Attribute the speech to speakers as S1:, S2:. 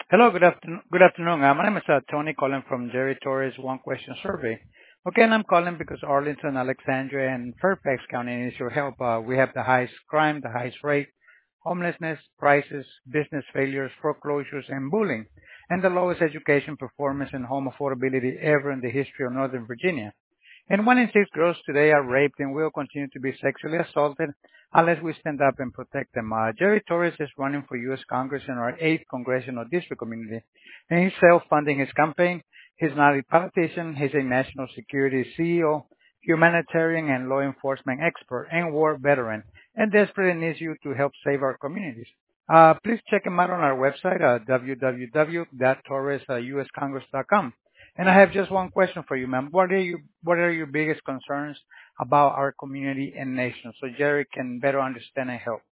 S1: Hello, good afternoon. Good afternoon. My name is Tony calling from Jerry Torres One Question Survey. Okay, and I'm calling because Arlington, Alexandria, and Fairfax County needs your help. We have the highest crime, the highest rate, homelessness, prices, business failures, foreclosures, and bullying, and the lowest education performance and home affordability ever in the history of Northern Virginia. And 1 in 6 girls today are raped and will continue to be sexually assaulted unless we stand up and protect them. Jerry Torres is running for U.S. Congress in our 8th Congressional District community, and he's self-funding his campaign. He's not a politician. He's a national security CEO, humanitarian and law enforcement expert, and war veteran, and desperately needs you to help save our communities. Please check him out on our website, www.torresuscongress.com. And I have just one question for you, ma'am. What are your biggest concerns about our community and nation so Jerry can better understand and help?